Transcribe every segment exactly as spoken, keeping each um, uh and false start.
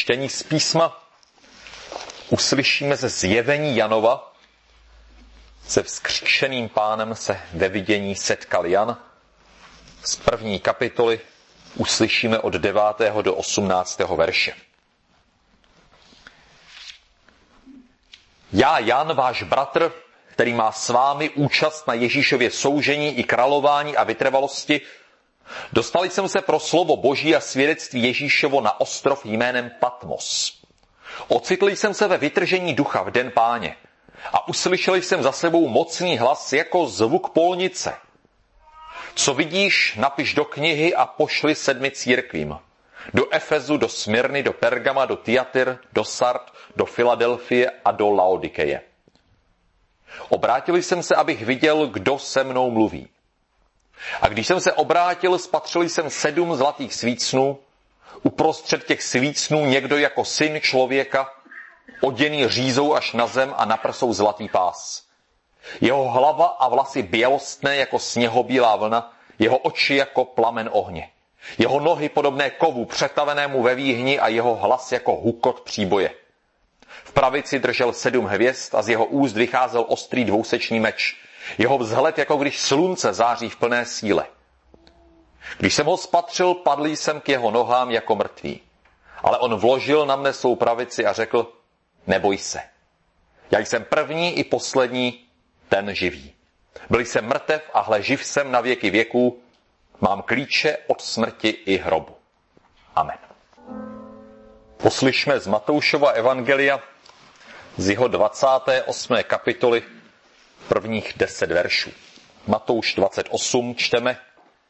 Čtení z písma uslyšíme ze Zjevení Janova. Se vzkříšeným Pánem se ve vidění setkal Jan. Z první kapitoly uslyšíme od devátého do osmnáctého verše. Já, Jan, váš bratr, který má s vámi účast na Ježíšově soužení i králování a vytrvalosti, dostal jsem se pro slovo Boží a svědectví Ježíšovo na ostrov jménem Patmos. Ocitl jsem se ve vytržení ducha v den Páně a uslyšel jsem za sebou mocný hlas jako zvuk polnice. Co vidíš, napiš do knihy a pošli sedmi církvím. Do Efezu, do Smyrny, do Pergama, do Thyatira, do Sard, do Filadelfie a do Laodikeje. Obrátil jsem se, abych viděl, kdo se mnou mluví. A když jsem se obrátil, spatřil jsem sedm zlatých svícnů, uprostřed těch svícnů někdo jako syn člověka, oděný řízou až na zem a na prsou zlatý pás. Jeho hlava a vlasy bělostné jako sněhobílá vlna, jeho oči jako plamen ohně. Jeho nohy podobné kovu přetavenému ve výhni a jeho hlas jako hukot příboje. V pravici držel sedm hvězd a z jeho úst vycházel ostrý dvousečný meč. Jeho vzhled, jako když slunce září v plné síle. Když jsem ho spatřil, padl jsem k jeho nohám jako mrtvý. Ale on vložil na mne svou pravici a řekl, neboj se. Já jsem první i poslední, ten živý. Byl jsem mrtev a hle živ jsem na věky věků, mám klíče od smrti i hrobu. Amen. Poslyšme z Matoušova evangelia z jeho dvacáté osmé kapitoly prvních deset veršů. Matouš dvacet osm čteme.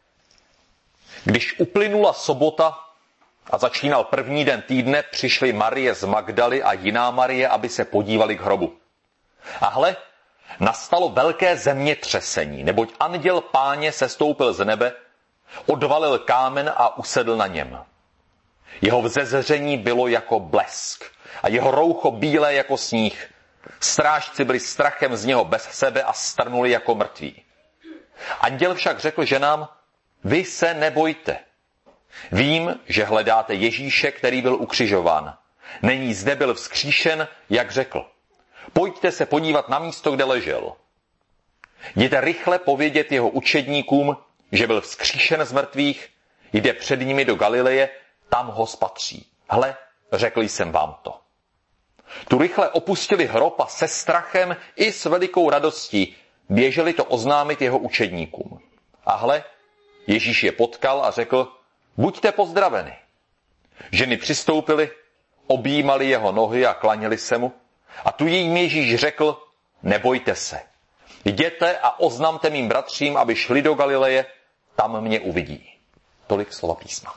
Když uplynula sobota a začínal první den týdne, přišly Marie z Magdaly a jiná Marie, aby se podívali k hrobu. A hle, nastalo velké zemětřesení, neboť anděl Páně sestoupil z nebe, odvalil kámen a usedl na něm. Jeho vzezření bylo jako blesk a jeho roucho bílé jako sníh. Strážci byli strachem z něho bez sebe a strnuli jako mrtví. Anděl však řekl ženám, vy se nebojte. Vím, že hledáte Ježíše, který byl ukřižován. Není zde, byl vzkříšen, jak řekl. Pojďte se podívat na místo, kde ležel. Jděte rychle povědět jeho učedníkům, že byl vzkříšen z mrtvých, jde před nimi do Galileje, tam ho spatří. Hle, řekl jsem vám to. Tu rychle opustili hrob a se strachem i s velikou radostí běželi to oznámit jeho učedníkům. A hle, Ježíš je potkal a řekl, buďte pozdraveni. Ženy přistoupily, objímali jeho nohy a klaněli se mu. A tu jim Ježíš řekl, nebojte se. Jděte a oznamte mým bratřím, aby šli do Galileje, tam mě uvidí. Tolik slova písma.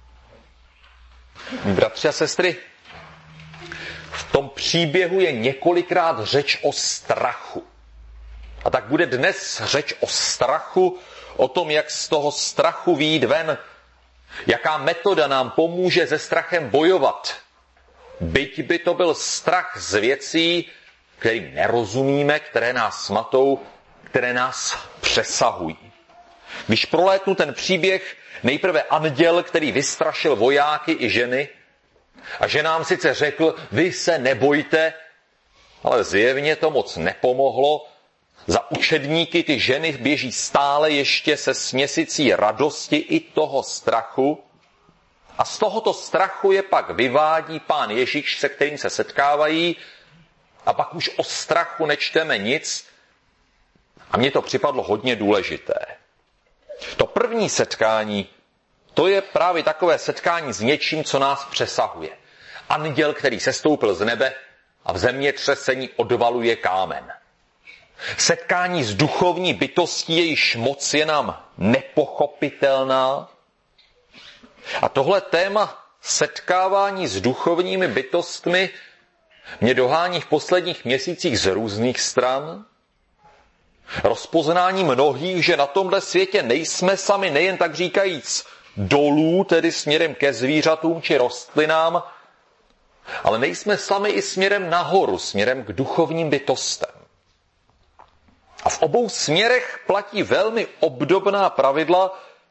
Bratři a sestry, v tom příběhu je několikrát řeč o strachu. A tak bude dnes řeč o strachu, o tom, jak z toho strachu vyjít ven, jaká metoda nám pomůže se strachem bojovat. Byť by to byl strach z věcí, kterým nerozumíme, které nás smatou, které nás přesahují. Když prolétnu ten příběh, nejprve anděl, který vystrašil vojáky i ženy, a ženám sice řekl, vy se nebojte, ale zjevně to moc nepomohlo. Za učedníky ty ženy běží stále ještě se směsicí radosti i toho strachu. A z tohoto strachu je pak vyvádí Pán Ježíš, se kterým se setkávají. A pak už o strachu nečteme nic. A mně to připadlo hodně důležité. To první setkání, to je právě takové setkání s něčím, co nás přesahuje. Anděl, který sestoupil z nebe a v zemětřesení odvaluje kámen. Setkání s duchovní bytostí, jejíž moc je nám nepochopitelná. A tohle téma setkávání s duchovními bytostmi mě dohání v posledních měsících z různých stran. Rozpoznání mnohých, že na tomhle světě nejsme sami, nejen tak říkajíc dolů, tedy směrem ke zvířatům či rostlinám, ale nejsme sami i směrem nahoru, směrem k duchovním bytostem. A v obou směrech platí velmi obdobná pravidla,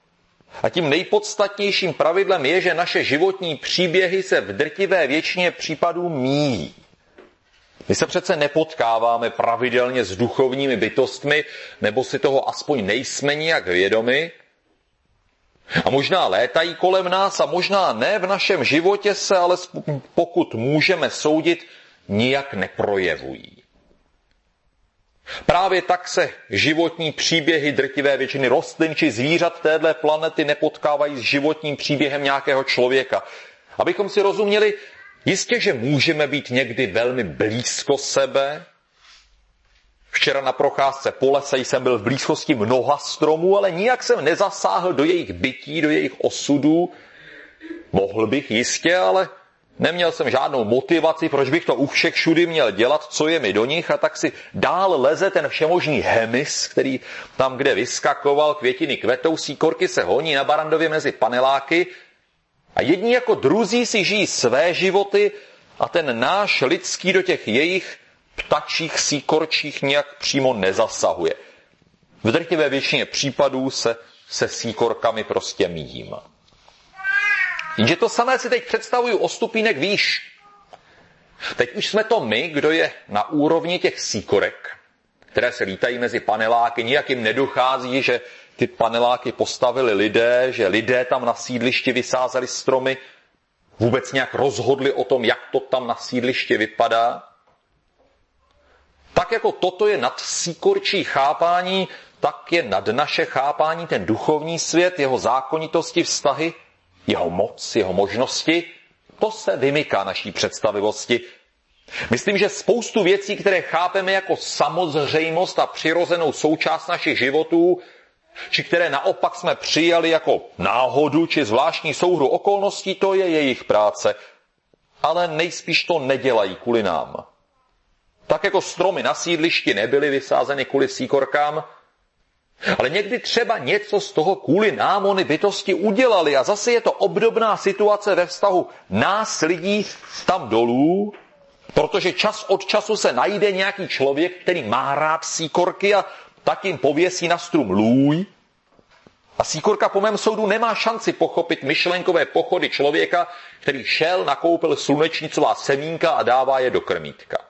A tím nejpodstatnějším pravidlem je, že naše životní příběhy se v drtivé většině případů míjí. My se přece nepotkáváme pravidelně s duchovními bytostmi, nebo si toho aspoň nejsme nijak vědomi. A možná létají kolem nás a možná ne, v našem životě se, ale pokud můžeme soudit, nijak neprojevují. Právě tak se životní příběhy drtivé většiny rostlin či zvířat téhle planety nepotkávají s životním příběhem nějakého člověka. Abychom si rozuměli, jistě, že můžeme být někdy velmi blízko sebe. Včera na procházce po lese jsem byl v blízkosti mnoha stromů, ale nijak jsem nezasáhl do jejich bytí, do jejich osudů. Mohl bych jistě, ale neměl jsem žádnou motivaci, proč bych to u všech všudy měl dělat, co je mi do nich, a tak si dál leze ten všemožný hemis, který tam, kde vyskakoval, květiny kvetou, síkorky se honí na barandově mezi paneláky a jedni jako druzí si žijí své životy a ten náš lidský do těch jejich ptačích, síkorčích nějak přímo nezasahuje. V drtivé většině případů se se síkorkami prostě míjím. Jenže to samé si teď představuju o stupínek výš. Teď už jsme to my, kdo je na úrovni těch síkorek, které se lítají mezi paneláky. Nijak jim nedochází, že ty paneláky postavili lidé, že lidé tam na sídlišti vysázeli stromy, vůbec nějak rozhodli o tom, jak to tam na sídlišti vypadá. Tak jako toto je nad síkorčí chápání, tak je nad naše chápání ten duchovní svět, jeho zákonitosti, vztahy, jeho moc, jeho možnosti. To se vymyká naší představivosti. Myslím, že spoustu věcí, které chápeme jako samozřejmost a přirozenou součást našich životů, či které naopak jsme přijali jako náhodu či zvláštní souhru okolností, to je jejich práce. Ale nejspíš to nedělají kvůli nám. Tak jako stromy na sídlišti nebyly vysázeny kvůli síkorkám, ale někdy třeba něco z toho kvůli nám ony bytosti udělali. A zase je to obdobná situace ve vztahu nás lidí tam dolů, protože čas od času se najde nějaký člověk, který má rád síkorky a tak jim pověsí na strum lůj. A síkorka po mém soudu nemá šanci pochopit myšlenkové pochody člověka, který šel, nakoupil slunečnicová semínka a dává je do krmítka.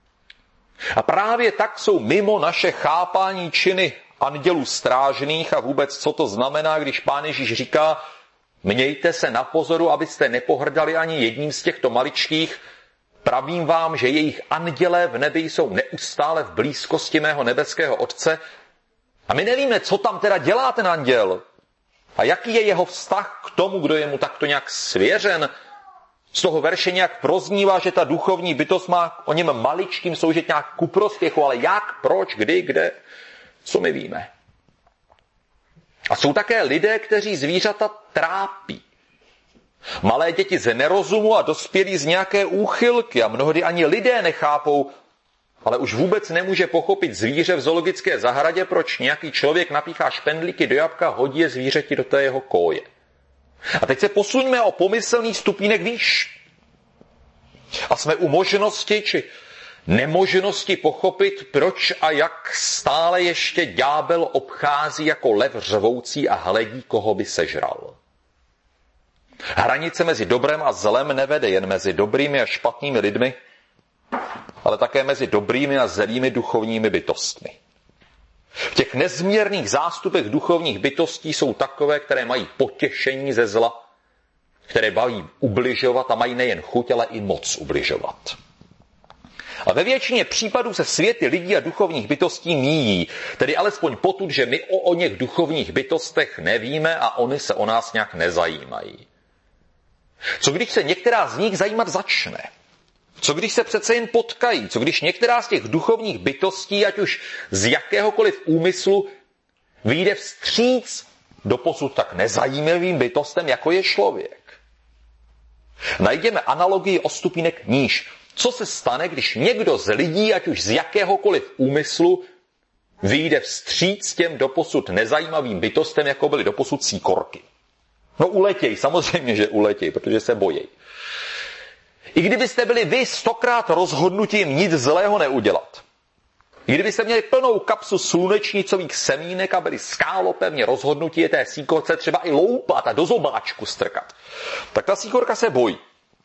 A právě tak jsou mimo naše chápání činy andělů strážných a vůbec, co to znamená, když Pán Ježíš říká, mějte se na pozoru, abyste nepohrdali ani jedním z těchto maličkých. Pravím vám, že jejich andělé v nebi jsou neustále v blízkosti mého nebeského Otce. A my nevíme, co tam teda dělá ten anděl. A jaký je jeho vztah k tomu, kdo je mu takto nějak svěřen. Z toho verše nějak proznívá, že ta duchovní bytost má o něm maličkým sloužit nějak ku prospěchu, ale jak, proč, kdy, kde, co my víme. A jsou také lidé, kteří zvířata trápí. Malé děti z nerozumu a dospělí z nějaké úchylky a mnohdy ani lidé nechápou, ale už vůbec nemůže pochopit zvíře v zoologické zahradě, proč nějaký člověk napíchá špendlíky do jabka, hodí je zvířeti do té jeho koje. A teď se posuňme o pomyslný stupínek výš. A jsme u možnosti či nemožnosti pochopit, proč a jak stále ještě ďábel obchází jako lev řvoucí a hledí, koho by sežral. Hranice mezi dobrem a zlem nevede jen mezi dobrými a špatnými lidmi, ale také mezi dobrými a zlými duchovními bytostmi. V těch nezměrných zástupech duchovních bytostí jsou takové, které mají potěšení ze zla, které baví ubližovat a mají nejen chuť, ale i moc ubližovat. A ve většině případů se světy lidí a duchovních bytostí míjí, tedy alespoň potud, že my o, o něch duchovních bytostech nevíme a oni se o nás nějak nezajímají. Co když se některá z nich zajímat začne? Co když se přece jen potkají? Co když některá z těch duchovních bytostí, ať už z jakéhokoliv úmyslu, vyjde vstříc doposud tak nezajímavým bytostem, jako je člověk? Najdeme analogii o stupínek níž. Co se stane, když někdo z lidí, ať už z jakéhokoliv úmyslu, vyjde vstříc těm doposud nezajímavým bytostem, jako byly doposud síkorky? No uletěj, samozřejmě, že uletěj, protože se bojí. I kdybyste byli vy stokrát rozhodnutím nic zlého neudělat. I kdybyste měli plnou kapsu slunečnicových semínek a byli skálopevně rozhodnutí je té síkorce třeba i loupat a do zobáčku strkat, tak ta síkorka se bojí.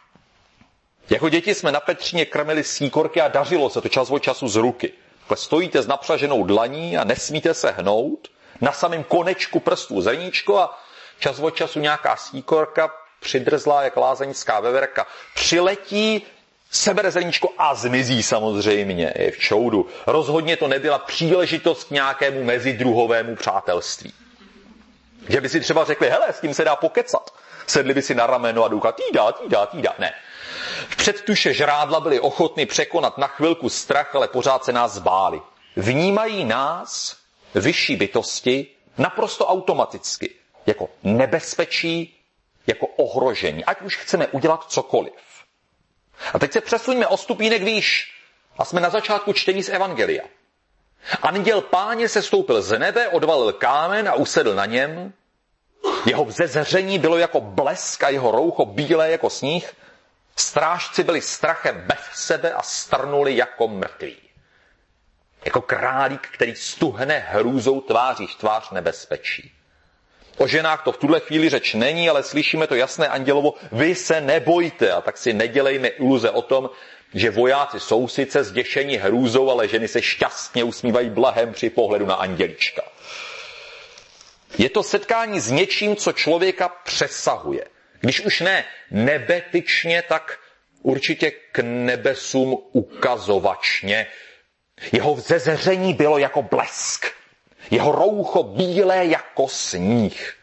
Jako děti jsme na Petříně krmili síkorky a dařilo se to čas od času z ruky. Takhle stojíte s napřaženou dlaní a nesmíte se hnout, na samém konečku prstů zrníčko a čas od času nějaká síkorka přidrzlá jak lázeňská veverka přiletí, sebere zrníčko a zmizí samozřejmě, je v čoudu. Rozhodně to nebyla příležitost k nějakému mezidruhovému přátelství. Že by si třeba řekli, hele, s tím se dá pokecat. Sedli by si na rameno a důka, týdá, týdá, týdá. Ne. Předtuše žrádla byli ochotni překonat na chvilku strach, ale pořád se nás báli. Vnímají nás, vyšší bytosti, naprosto automaticky, jako nebezpečí, jako ohrožení, ať už chceme udělat cokoliv. A teď se přesuňme o stupínek výš a jsme na začátku čtení z Evangelia. Anděl Páně se stoupil z nebe, odvalil kámen a usedl na něm. Jeho vzezření bylo jako blesk a jeho roucho bílé jako sníh. Strážci byli strachem bez sebe a strnuli jako mrtví. Jako králík, který stuhne hrůzou tváří v tvář nebezpečí. O ženách to v tuhle chvíli řeč není, ale slyšíme to jasné andělovo, vy se nebojte, a tak si nedělejme iluze o tom, že vojáci jsou sice zděšeni hrůzou, ale ženy se šťastně usmívají blahem při pohledu na andělička. Je to setkání s něčím, co člověka přesahuje. Když už ne nebetyčně, tak určitě k nebesům ukazovačně. Jeho vzezření bylo jako blesk. Jeho roucho bílé jako sníh.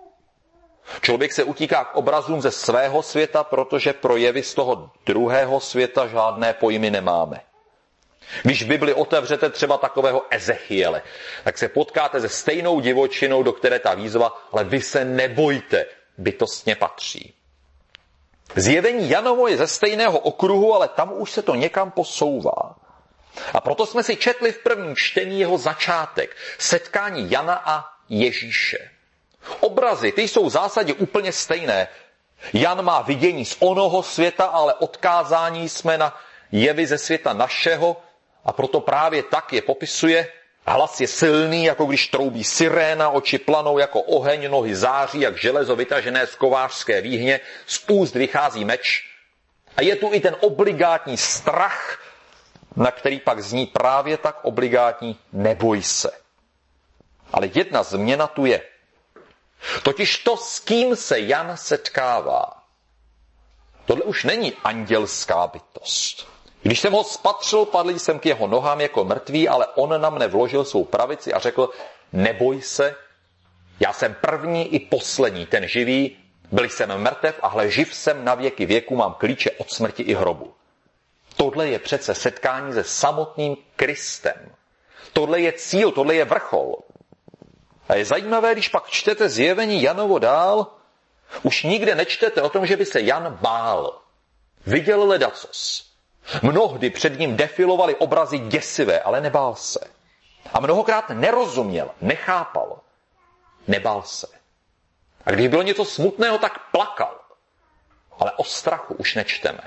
Člověk se utíká k obrazům ze svého světa, protože pro jevy z toho druhého světa žádné pojmy nemáme. Když v Bibli otevřete třeba takového Ezechiele, tak se potkáte se stejnou divočinou, do které ta výzva, ale vy se nebojte, bytostně patří. Zjevení Janovo je ze stejného okruhu, ale tam už se to někam posouvá. A proto jsme si četli v prvním čtení jeho začátek, setkání Jana a Ježíše. Obrazy, ty jsou v zásadě úplně stejné. Jan má vidění z onoho světa, ale odkázání jsme na jevy ze světa našeho a proto právě tak je popisuje. Hlas je silný, jako když troubí siréna, oči planou jako oheň, nohy září, jak železo vytažené z kovářské výhně, z úst vychází meč. A je tu i ten obligátní strach, na který pak zní právě tak obligátní neboj se. Ale jedna změna tu je. Totiž to, s kým se Jan setkává. Tohle už není andělská bytost. Když jsem ho spatřil, padl jsem k jeho nohám jako mrtvý, ale on na mne vložil svou pravici a řekl, neboj se, já jsem první i poslední, ten živý, byl jsem mrtev a hle, živ jsem na věky věku, mám klíče od smrti i hrobu. Tohle je přece setkání se samotným Kristem. Tohle je cíl, tohle je vrchol. A je zajímavé, když pak čtete zjevení Janovo dál, už nikde nečtete o tom, že by se Jan bál. Viděl ledacos. Mnohdy před ním defilovaly obrazy děsivé, ale nebál se. A mnohokrát nerozuměl, nechápal. Nebál se. A když bylo něco smutného, tak plakal. Ale o strachu už nečteme.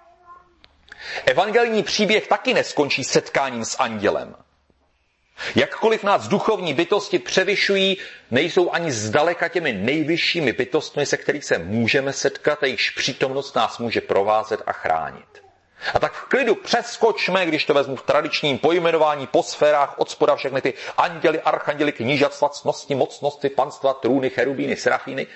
Evangelní příběh taky neskončí setkáním s andělem. Jakkoliv nás duchovní bytosti převyšují, nejsou ani zdaleka těmi nejvyššími bytostmi, se kterých se můžeme setkat a jejichž přítomnost nás může provázet a chránit. A tak v klidu přeskočme, když to vezmu v tradičním pojmenování po sférách, od spoda všechny ty anděli, archanděli, knížat, ctnosti, mocnosti, panstva, trůny, cherubíny, serafíny.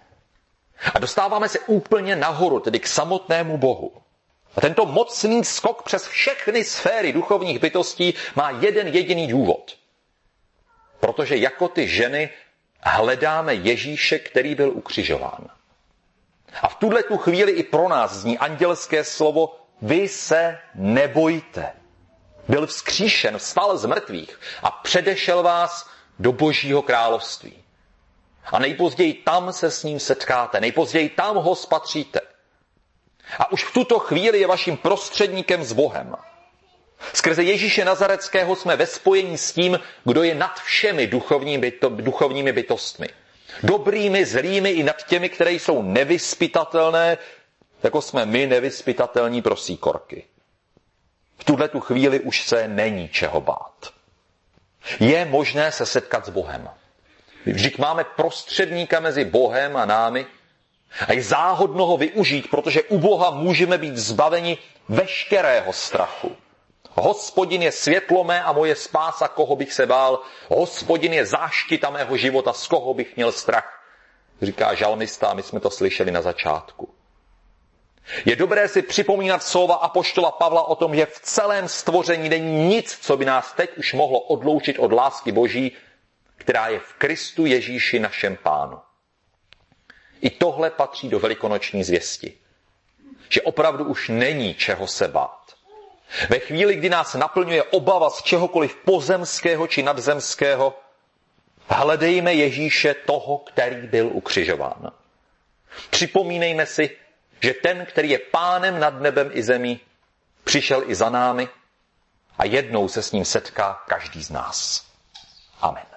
A dostáváme se úplně nahoru, tedy k samotnému Bohu. A tento mocný skok přes všechny sféry duchovních bytostí má jeden jediný důvod. Protože jako ty ženy hledáme Ježíše, který byl ukřižován. A v tuhle tu chvíli i pro nás zní andělské slovo vy se nebojte. Byl vzkříšen, vstal z mrtvých a předešel vás do Božího království. A nejpozději tam se s ním setkáte, nejpozději tam ho spatříte. A už v tuto chvíli je vaším prostředníkem s Bohem. Skrze Ježíše Nazareckého jsme ve spojení s tím, kdo je nad všemi duchovními, duchovními bytostmi. Dobrými, zlými i nad těmi, které jsou nevyzpytatelné, jako jsme my nevyzpytatelní pro síkorky. V v tuhletu chvíli už se není čeho bát. Je možné se setkat s Bohem. Vždyť máme prostředníka mezi Bohem a námi a je záhodno ho využít, protože u Boha můžeme být zbaveni veškerého strachu. Hospodin je světlo mé a moje spása, koho bych se bál. Hospodin je záštita mého života, z koho bych měl strach. Říká žalmista, a my jsme to slyšeli na začátku. Je dobré si připomínat slova apoštola Pavla o tom, že v celém stvoření není nic, co by nás teď už mohlo odloučit od lásky Boží, která je v Kristu Ježíši našem Pánu. I tohle patří do velikonoční zvěsti. Že opravdu už není čeho se bát. Ve chvíli, kdy nás naplňuje obava z čehokoliv pozemského či nadzemského, hledejme Ježíše toho, který byl ukřižován. Připomínejme si, že ten, který je pánem nad nebem i zemí, přišel i za námi a jednou se s ním setká každý z nás. Amen.